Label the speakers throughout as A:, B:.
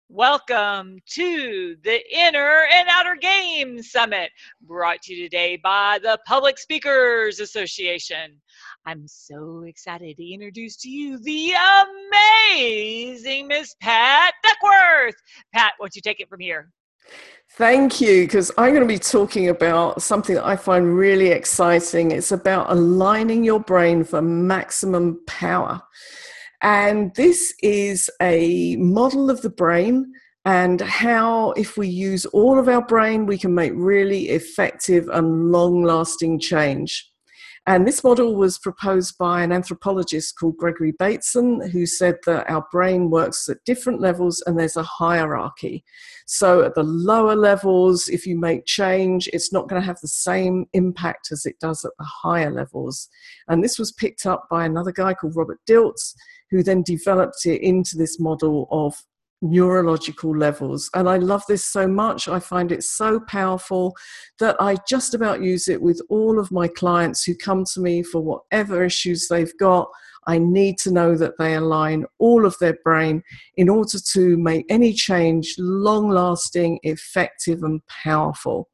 A: Welcome to the Inner and Outer Game Summit, brought to you today by the Public Speakers Association. I'm so excited to introduce to you the amazing Miss Pat Duckworth. Pat, why don't you take it from here?
B: Thank you, because I'm going to be talking about something that I find really exciting. It's about aligning your brain for maximum power. And this is a model of the brain and how, if we use all of our brain, we can make really effective and long-lasting change. And this model was proposed by an anthropologist called Gregory Bateson, who said that our brain works at different levels and there's a hierarchy. So at the lower levels, if you make change, it's not going to have the same impact as it does at the higher levels. And this was picked up by another guy called Robert Dilts, who then developed it into this model of neurological levels. And I love this so much. I find it so powerful that I just about use it with all of my clients who come to me for whatever issues they've got. I need to know that they align all of their brain in order to make any change long-lasting, effective, and powerful.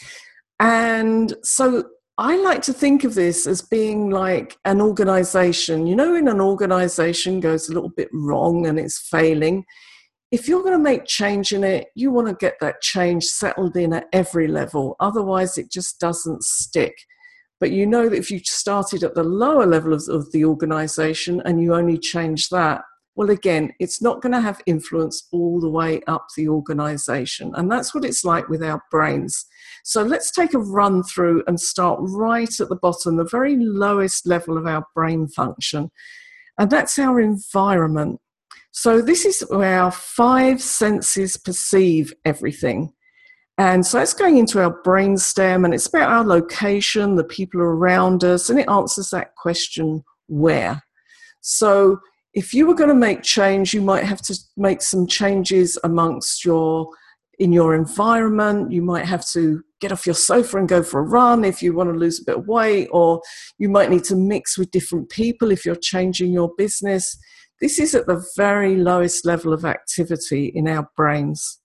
B: And so I like to think of this as being like an organization. You know, when an organization goes a little bit wrong and it's failing, if you're going to make change in it, you want to get that change settled in at every level. Otherwise, it just doesn't stick. But you know that if you started at the lower level of the organization and you only change that, well, again, it's not going to have influence all the way up the organization. And that's what it's like with our brains. So let's take a run through and start right at the bottom, the very lowest level of our brain function. And that's our environment. So this is where our five senses perceive everything. And so it's going into our brainstem, and it's about our location, the people around us, and it answers that question, where? So if you were going to make change, you might have to make some changes in your environment. You might have to get off your sofa and go for a run if you want to lose a bit of weight, or you might need to mix with different people if you're changing your business. This is at the very lowest level of activity in our brains.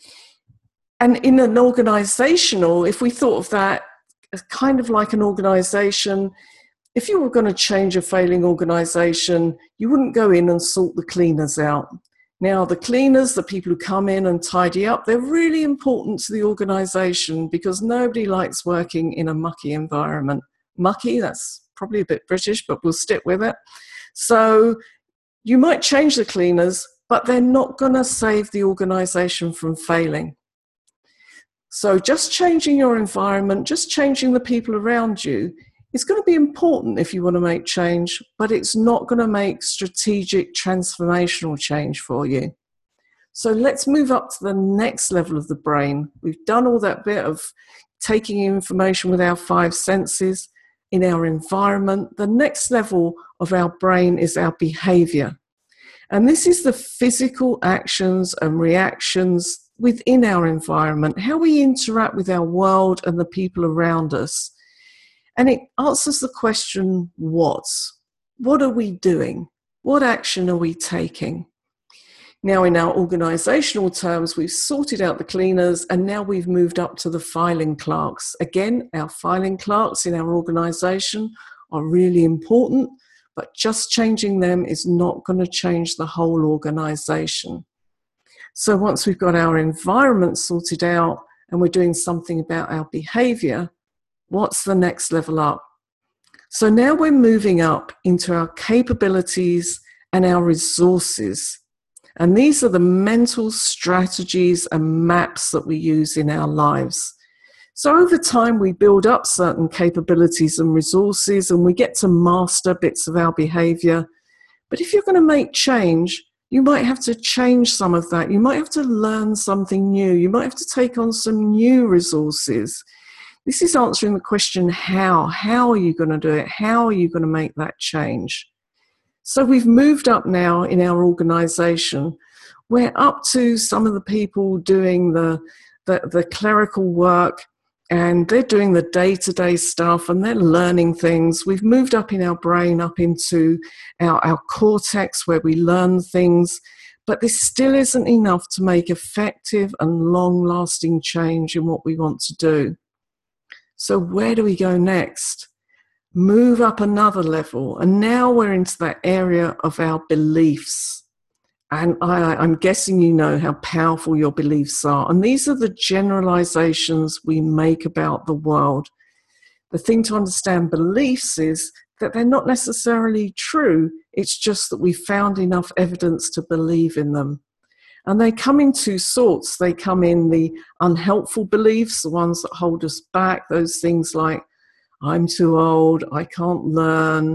B: And in an organizational, if we thought of that as kind of like an organization, if you were going to change a failing organization, you wouldn't go in and sort the cleaners out. Now, the cleaners, the people who come in and tidy up, they're really important to the organization because nobody likes working in a mucky environment. Mucky, that's probably a bit British, but we'll stick with it. So you might change the cleaners, but they're not going to save the organization from failing. So just changing your environment, just changing the people around you, it's going to be important if you want to make change, but it's not going to make strategic transformational change for you. So let's move up to the next level of the brain. We've done all that bit of taking information with our five senses in our environment. The next level of our brain is our behavior. And this is the physical actions and reactions within our environment, how we interact with our world and the people around us. And it answers the question, what? What are we doing? What action are we taking? Now, in our organizational terms, we've sorted out the cleaners and now we've moved up to the filing clerks. Again, our filing clerks in our organization are really important, but just changing them is not going to change the whole organization. So once we've got our environment sorted out and we're doing something about our behavior, what's the next level up? So now we're moving up into our capabilities and our resources. And these are the mental strategies and maps that we use in our lives. So over time, we build up certain capabilities and resources, and we get to master bits of our behavior. But if you're going to make change, you might have to change some of that. You might have to learn something new. You might have to take on some new resources. This is answering the question, how? How are you going to do it? How are you going to make that change? So we've moved up now in our organization. We're up to some of the people doing the clerical work, and they're doing the day-to-day stuff and they're learning things. We've moved up in our brain, up into our cortex where we learn things. But this still isn't enough to make effective and long-lasting change in what we want to do. So where do we go next? Move up another level. And now we're into that area of our beliefs. And I'm guessing you know how powerful your beliefs are. And these are the generalizations we make about the world. The thing to understand beliefs is that they're not necessarily true. It's just that we found enough evidence to believe in them. And they come in two sorts. They come in the unhelpful beliefs, the ones that hold us back, those things like, I'm too old, I can't learn,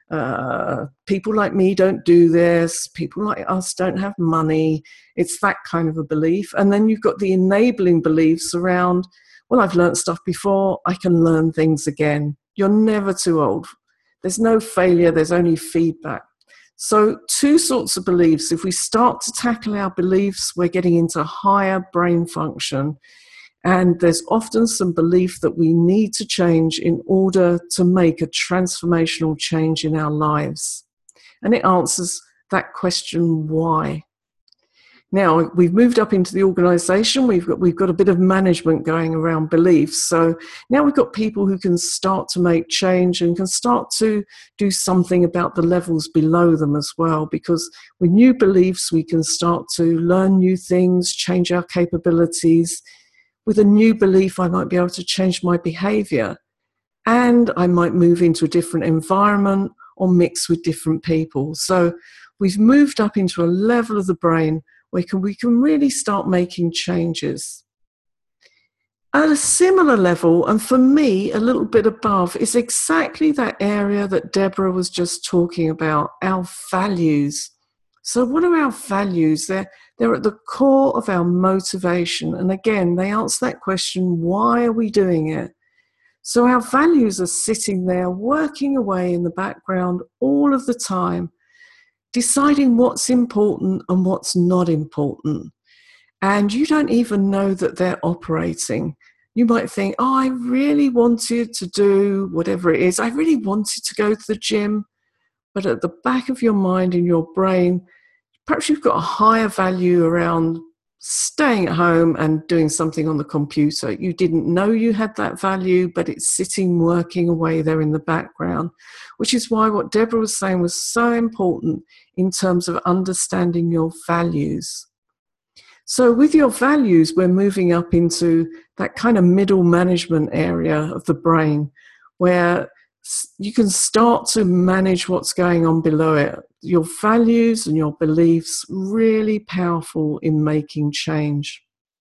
B: people like me don't do this, people like us don't have money. It's that kind of a belief. And then you've got the enabling beliefs around, well, I've learned stuff before, I can learn things again. You're never too old. There's no failure, there's only feedback. So two sorts of beliefs. If we start to tackle our beliefs, we're getting into higher brain function. And there's often some belief that we need to change in order to make a transformational change in our lives. And it answers that question, why? Now, we've moved up into the organization. We've got a bit of management going around beliefs. So now we've got people who can start to make change and can start to do something about the levels below them as well. Because with new beliefs, we can start to learn new things, change our capabilities. With a new belief, I might be able to change my behavior. And I might move into a different environment or mix with different people. So we've moved up into a level of the brain where we can really start making changes. At a similar level, and for me, a little bit above, is exactly that area that Deborah was just talking about, our values. So what are our values? They're at the core of our motivation. And again, they answer that question, why are we doing it? So our values are sitting there, working away in the background all of the time, deciding what's important and what's not important. And you don't even know that they're operating. You might think, oh, I really wanted to do whatever it is. I really wanted to go to the gym. But at the back of your mind, in your brain, perhaps you've got a higher value around staying at home and doing something on the computer. You didn't know you had that value, but it's sitting, working away there in the background, which is why what Deborah was saying was so important in terms of understanding your values. So with your values, we're moving up into that kind of middle management area of the brain where you can start to manage what's going on below it. Your values and your beliefs, really powerful in making change.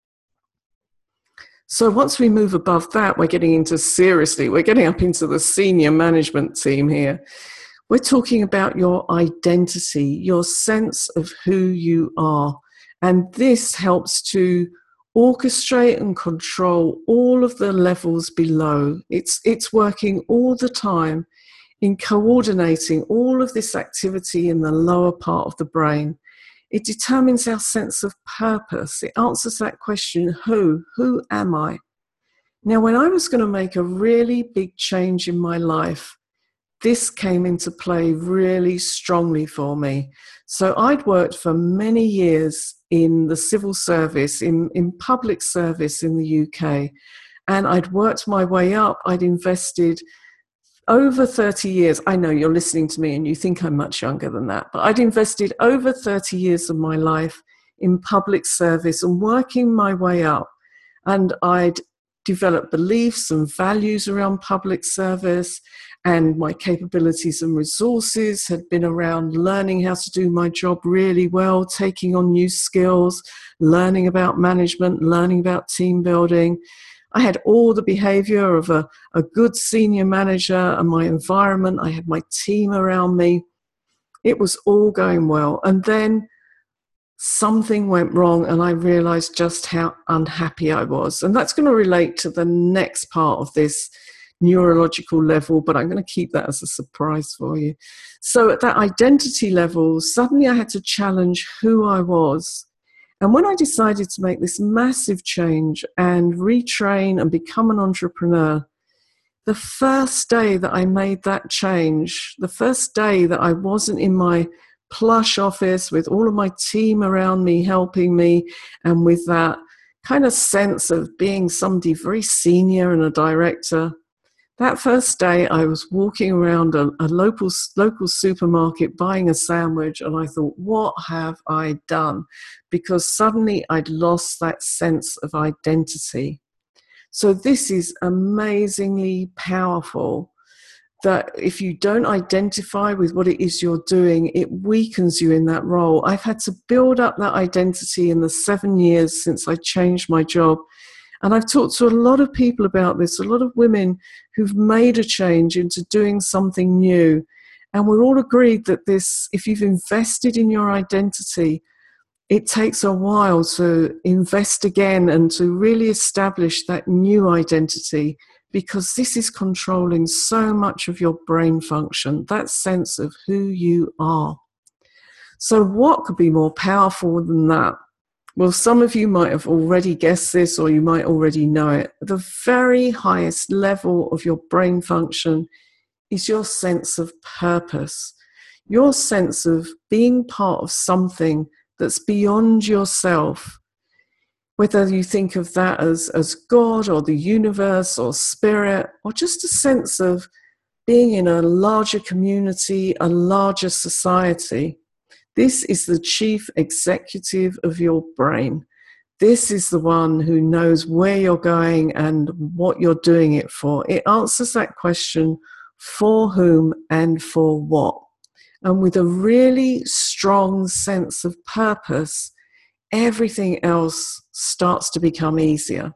B: So once we move above that, we're getting up into the senior management team here. We're talking about your identity, your sense of who you are. And this helps to orchestrate and control all of the levels below. It's working all the time in coordinating all of this activity in the lower part of the brain. It determines our sense of purpose. It answers that question, who am I? Now, when I was going to make a really big change in my life, this came into play really strongly for me. So I'd worked for many years in the civil service, in public service in the UK, and I'd worked my way up. I'd invested over 30 years. I know you're listening to me and you think I'm much younger than that, but I'd invested over 30 years of my life in public service and working my way up. And I'd developed beliefs and values around public service, and my capabilities and resources had been around learning how to do my job really well, taking on new skills, learning about management, learning about team building. I had all the behavior of a good senior manager and my environment. I had my team around me. It was all going well. And then something went wrong and I realized just how unhappy I was. And that's going to relate to the next part of this neurological level, but I'm going to keep that as a surprise for you. So at that identity level, suddenly I had to challenge who I was. And when I decided to make this massive change and retrain and become an entrepreneur, the first day that I made that change, the first day that I wasn't in my plush office with all of my team around me helping me, and with that kind of sense of being somebody very senior and a director. That first day, I was walking around a local supermarket buying a sandwich, and I thought, what have I done? Because suddenly I'd lost that sense of identity. So this is amazingly powerful, that if you don't identify with what it is you're doing, it weakens you in that role. I've had to build up that identity in the 7 years since I changed my job. And I've talked to a lot of people about this, a lot of women who've made a change into doing something new. And we're all agreed that this, if you've invested in your identity, it takes a while to invest again and to really establish that new identity, because this is controlling so much of your brain function, that sense of who you are. So what could be more powerful than that? Well, some of you might have already guessed this, or you might already know it. The very highest level of your brain function is your sense of purpose, your sense of being part of something that's beyond yourself. Whether you think of that as God or the universe or spirit, or just a sense of being in a larger community, a larger society. This is the chief executive of your brain. This is the one who knows where you're going and what you're doing it for. It answers that question, for whom and for what. And with a really strong sense of purpose, everything else starts to become easier.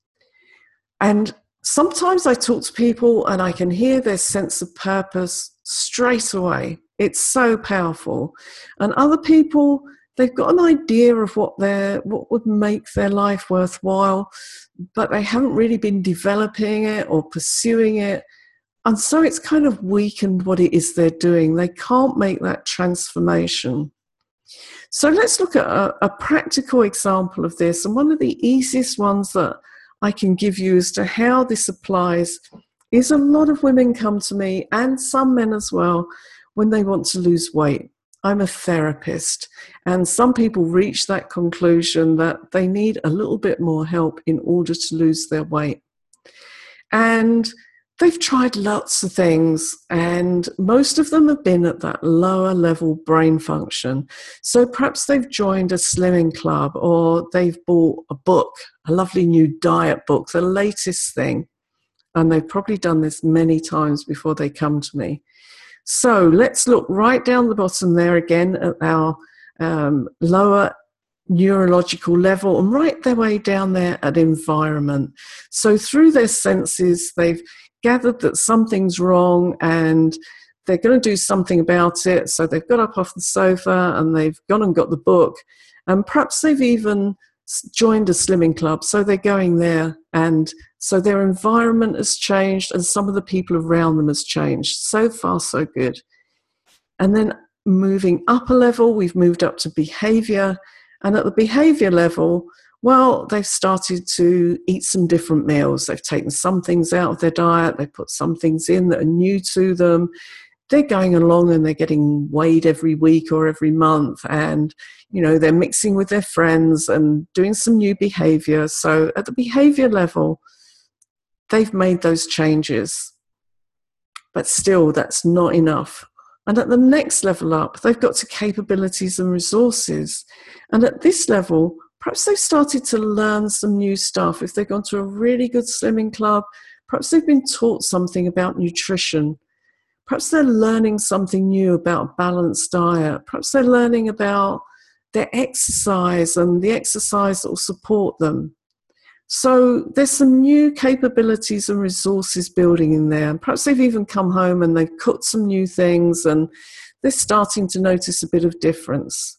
B: And sometimes I talk to people and I can hear their sense of purpose straight away. It's so powerful. And other people, they've got an idea of what would make their life worthwhile, but they haven't really been developing it or pursuing it. And so it's kind of weakened what it is they're doing. They can't make that transformation. So let's look at a practical example of this. And one of the easiest ones that I can give you as to how this applies is a lot of women come to me, and some men as well, when they want to lose weight. I'm a therapist, and some people reach that conclusion that they need a little bit more help in order to lose their weight. And they've tried lots of things, and most of them have been at that lower level brain function. So perhaps they've joined a slimming club, or they've bought a book, a lovely new diet book, the latest thing. And they've probably done this many times before they come to me. So let's look right down the bottom there again at our lower neurological level, and right their way down there at environment. So through their senses, they've gathered that something's wrong and they're going to do something about it. So they've got up off the sofa and they've gone and got the book, and perhaps they've even joined a slimming club. So they're going there, and so their environment has changed and some of the people around them has changed. So far, so good. And then moving up a level, we've moved up to behavior. And at the behavior level, well, they've started to eat some different meals. They've taken some things out of their diet. They've put some things in that are new to them. They're going along and they're getting weighed every week or every month. And, you know, they're mixing with their friends and doing some new behavior. So at the behavior level, they've made those changes. But still, that's not enough. And at the next level up, they've got to capabilities and resources. And at this level, perhaps they've started to learn some new stuff. If they've gone to a really good slimming club, perhaps they've been taught something about nutrition. Perhaps they're learning something new about a balanced diet. Perhaps they're learning about their exercise and the exercise that will support them. So there's some new capabilities and resources building in there. And perhaps they've even come home and they've cooked some new things and they're starting to notice a bit of difference.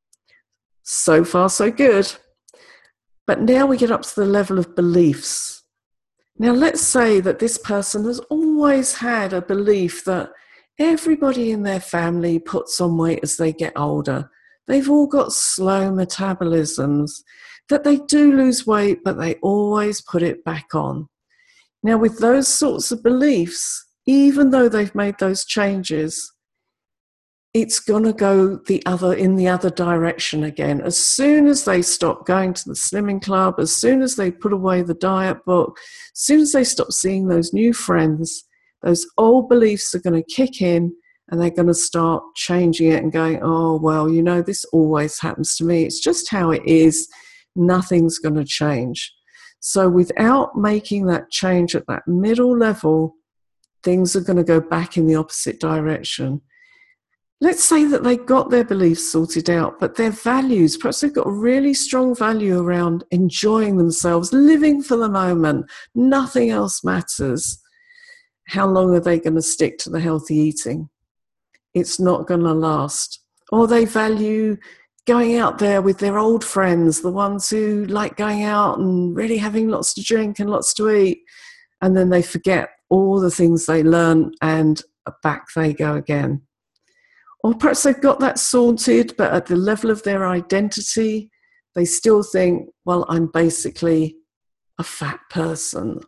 B: So far, so good. But now we get up to the level of beliefs. Now, let's say that this person has always had a belief that everybody in their family puts on weight as they get older. They've all got slow metabolisms, that they do lose weight, but they always put it back on. Now, with those sorts of beliefs, even though they've made those changes, it's going to go in the other direction again. As soon as they stop going to the slimming club, as soon as they put away the diet book, as soon as they stop seeing those new friends, those old beliefs are going to kick in, and they're going to start changing it and going, oh, well, you know, this always happens to me. It's just how it is. Nothing's going to change. So without making that change at that middle level, things are going to go back in the opposite direction. Let's say that they got their beliefs sorted out, but their values, perhaps they've got a really strong value around enjoying themselves, living for the moment. Nothing else matters. How long are they going to stick to the healthy eating? It's not going to last. Or they value going out there with their old friends, the ones who like going out and really having lots to drink and lots to eat. And then they forget all the things they learn and back they go again. Or perhaps they've got that sorted, but at the level of their identity, they still think, well, I'm basically a fat person.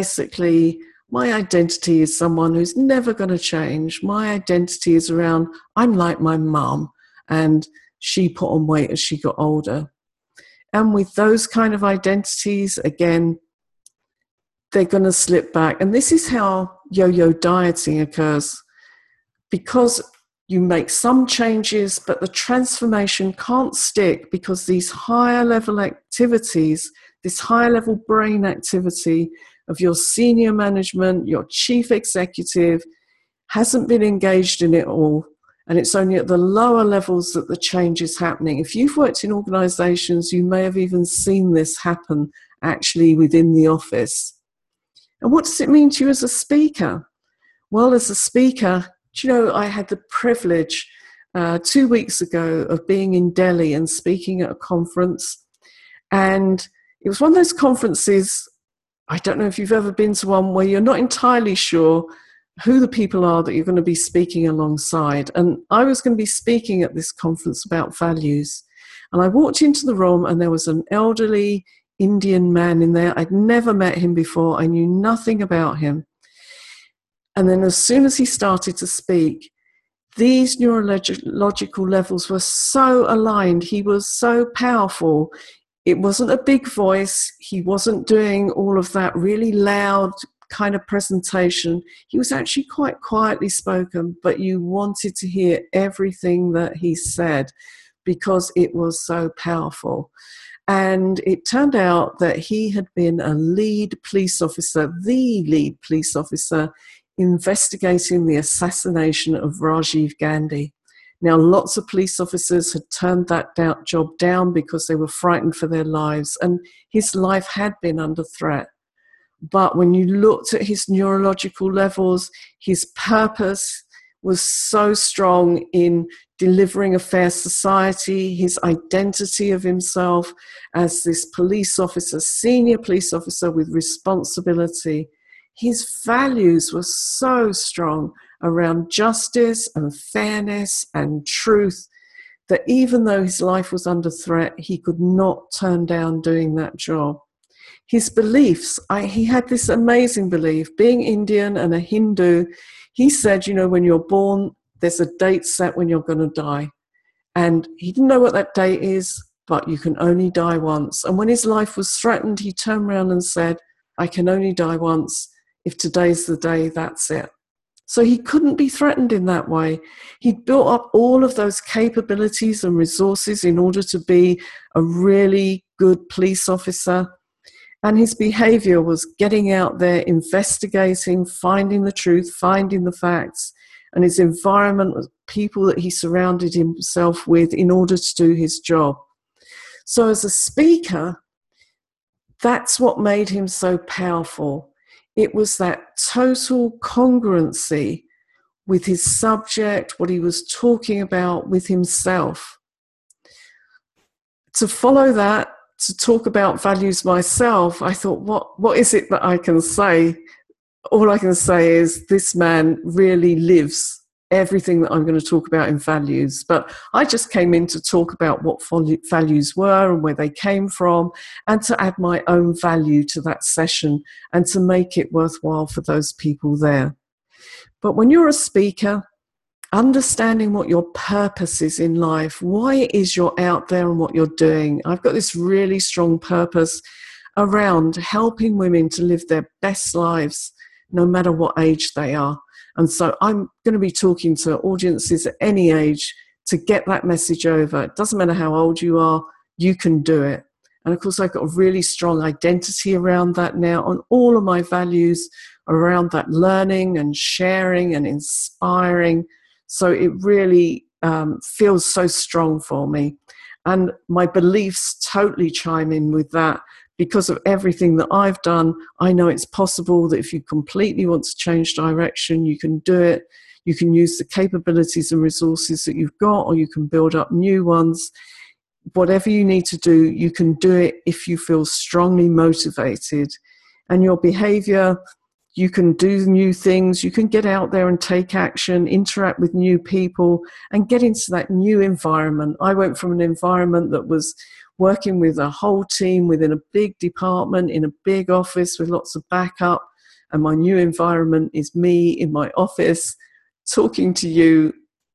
B: My identity is someone who's never going to change. My identity is around, I'm like my mum, and she put on weight as she got older. And with those kind of identities, again, they're going to slip back. And this is how yo-yo dieting occurs. Because you make some changes, but the transformation can't stick because these higher level activities, this higher level brain activity of your senior management, your chief executive, hasn't been engaged in it all. And it's only at the lower levels that the change is happening. If you've worked in organizations, you may have even seen this happen actually within the office. And what does it mean to you as a speaker? Well, as a speaker, do you know, I had the privilege 2 weeks ago of being in Delhi and speaking at a conference. And it was one of those conferences, I don't know if you've ever been to one, where you're not entirely sure who the people are that you're going to be speaking alongside. And I was going to be speaking at this conference about values. And I walked into the room and there was an elderly Indian man in there. I'd never met him before. I knew nothing about him. And then as soon as he started to speak, these neurological levels were so aligned. He was so powerful. It wasn't a big voice. He wasn't doing all of that really loud kind of presentation. He was actually quite quietly spoken, but you wanted to hear everything that he said because it was so powerful. And it turned out that he had been the lead police officer investigating the assassination of Rajiv Gandhi. Now, lots of police officers had turned that job down because they were frightened for their lives, and his life had been under threat. But when you looked at his neurological levels, his purpose was so strong in delivering a fair society, his identity of himself as this police officer, senior police officer with responsibility. His values were so strong around justice and fairness and truth that even though his life was under threat, he could not turn down doing that job. His beliefs, he had this amazing belief, being Indian and a Hindu, he said, you know, when you're born, there's a date set when you're going to die. And he didn't know what that date is, but you can only die once. And when his life was threatened, he turned around and said, I can only die once. If today's the day, that's it. So he couldn't be threatened in that way. He'd built up all of those capabilities and resources in order to be a really good police officer. And his behavior was getting out there, investigating, finding the truth, finding the facts, and his environment was people that he surrounded himself with in order to do his job. So as a speaker, that's what made him so powerful. It was that total congruency with his subject, what he was talking about with himself. To follow that, to talk about values myself, I thought, what is it that I can say? All I can say is this man really lives everything that I'm going to talk about in values. But I just came in to talk about what values were and where they came from, and to add my own value to that session and to make it worthwhile for those people there. But when you're a speaker, understanding what your purpose is in life, why it is you're out there and what you're doing. I've got this really strong purpose around helping women to live their best lives, no matter what age they are. And so I'm going to be talking to audiences at any age to get that message over. It doesn't matter how old you are, you can do it. And of course, I've got a really strong identity around that now, and all of my values around that learning and sharing and inspiring. So it really feels so strong for me. And my beliefs totally chime in with that. Because of everything that I've done, I know it's possible that if you completely want to change direction, you can do it. You can use the capabilities and resources that you've got, or you can build up new ones. Whatever you need to do, you can do it if you feel strongly motivated. And your behavior, you can do new things, you can get out there and take action, interact with new people, and get into that new environment. I went from an environment that was working with a whole team within a big department, in a big office with lots of backup, and my new environment is me in my office, talking to you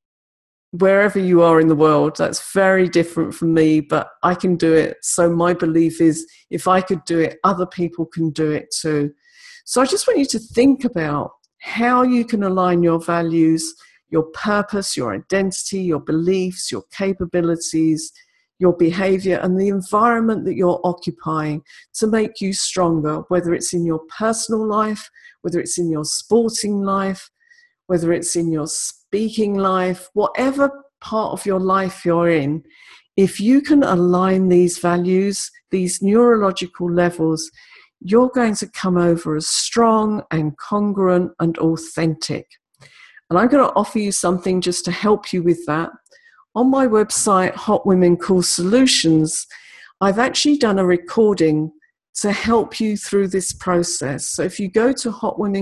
B: wherever you are in the world. That's very different from me, but I can do it. So my belief is, if I could do it, other people can do it too. So I just want you to think about how you can align your values, your purpose, your identity, your beliefs, your capabilities, your behavior, and the environment that you're occupying to make you stronger, whether it's in your personal life, whether it's in your sporting life, whether it's in your speaking life, whatever part of your life you're in. If you can align these values, these neurological levels, you're going to come over as strong and congruent and authentic. And I'm going to offer you something just to help you with that. On my website, Hot Women Cool Solutions, I've actually done a recording to help you through this process. So if you go to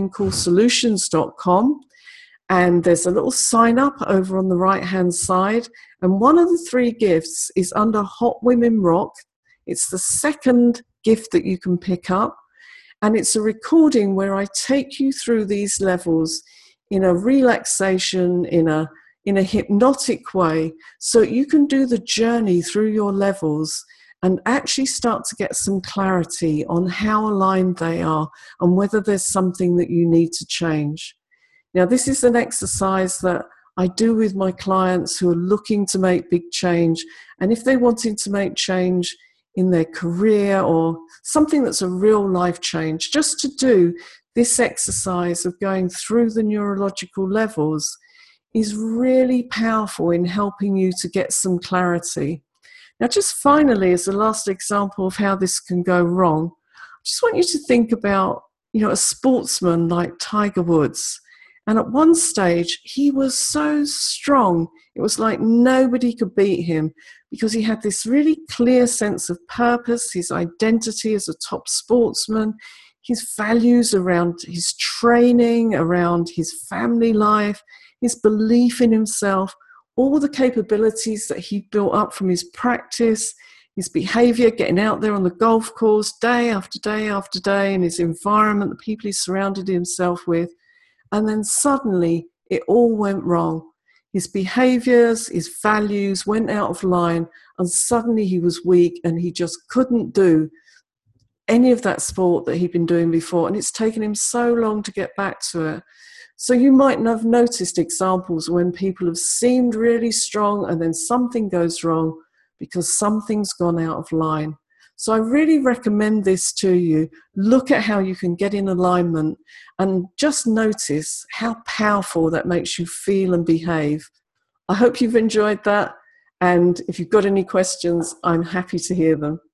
B: hotwomencoolsolutions.com, and there's a little sign up over on the right-hand side, and one of the 3 gifts is under Hot Women Rock. It's the second gift that you can pick up, and it's a recording where I take you through these levels in a relaxation, in a hypnotic way, so you can do the journey through your levels and actually start to get some clarity on how aligned they are and whether there's something that you need to change. Now, this is an exercise that I do with my clients who are looking to make big change. And if they're wanting to make change in their career or something that's a real life change, just to do this exercise of going through the neurological levels is really powerful in helping you to get some clarity. Now, just finally, as the last example of how this can go wrong, I just want you to think about, a sportsman like Tiger Woods. And at one stage, he was so strong, it was like nobody could beat him because he had this really clear sense of purpose, his identity as a top sportsman, his values around his training, around his family life, his belief in himself, all the capabilities that he built up from his practice, his behavior, getting out there on the golf course day after day after day, in his environment, the people he surrounded himself with. And then suddenly it all went wrong. His behaviors, his values went out of line, and suddenly he was weak and he just couldn't do any of that sport that he'd been doing before. And it's taken him so long to get back to it. So you might have noticed examples when people have seemed really strong and then something goes wrong because something's gone out of line. So I really recommend this to you. Look at how you can get in alignment and just notice how powerful that makes you feel and behave. I hope you've enjoyed that. And if you've got any questions, I'm happy to hear them.